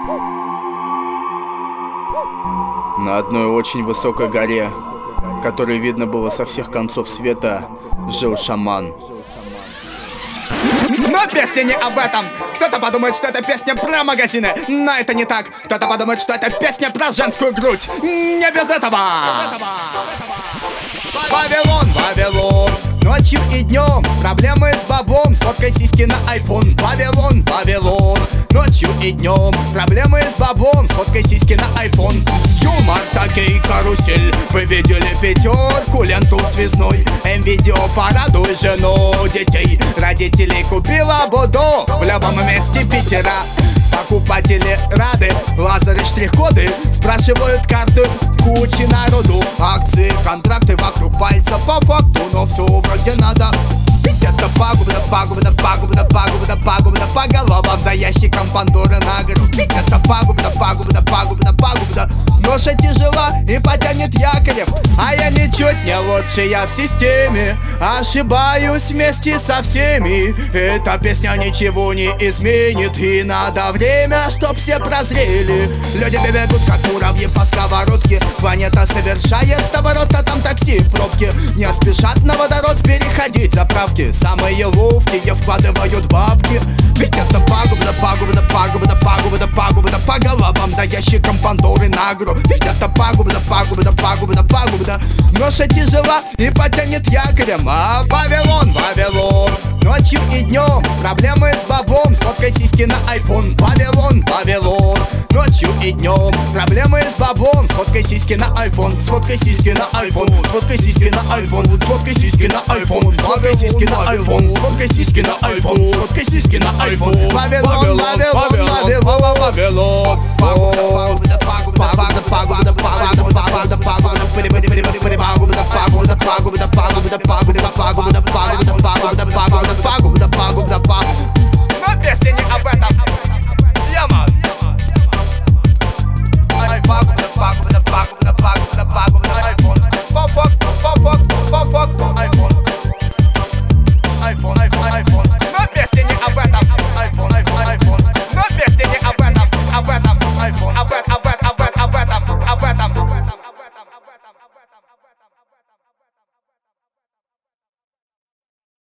На одной очень высокой горе, которую видно было со всех концов света, жил шаман. Но песня не об этом. Кто-то подумает, что это песня про магазины, но это не так. Кто-то подумает, что это песня про женскую грудь. Не без этого. Вавилон, Вавилон, ночью и днем проблемы с бабом, сфоткай сиськи на iPhone. Вавилон, Вавилон, ночью и днем проблемы с бабом, сфоткай сиськи на iPhone. Юмор, такие карусель, вы видели пятерку, ленту связной. М-видео, порадуй жену, детей, родителей купила буду в любом месте Питера. Покупатели рады, лазеры, штрих-коды, спрашивают карты, кучи народу. Акции, контракты вокруг пальца по факту, но все вроде надо. Ведь это пагубно, пагубно, пагубно, пагубно, пагубно, по головам за ящиком Пандоры на гору. Ведь это пагубно, пагубно, пагубно, пагубно. Ноша тяжела и потянет якорем, а я ничуть не лучше, я в системе. Ошибаюсь вместе со всеми. Эта песня ничего не изменит, и надо время, чтоб все прозрели. Люди бегут как муравьи по сковородке. Планета совершает оборот, а там такси в пробке. Не спешат на водород переходить заправки. Самые ловкие вкладывают бабки. Ведь это пагубно, пагубно, пагубно, пагубно, пагубно, по головам за ящиком Пандоры на гору. Ведь это пагубно, пагубно, пагубно, пагубно. Ноша тяжела и потянет якорем. А Вавилон, Вавилон, ночью и днем проблемы с бабом, сфоткай сиськи на iPhone. Вавилон, Вавилон, ночью и днем проблемы с бабом, сфоткай сиськи на iPhone. Сфоткай сиськи на iPhone, сфоткай сиськи на iPhone, сфоткай сиськи на iPhone, сфоткай сиськи на iPhone, сфоткай сиськи на iPhone, сфоткай сиськи на iPhone. Вавилон, Вавилон, Вавилон, Вавилон.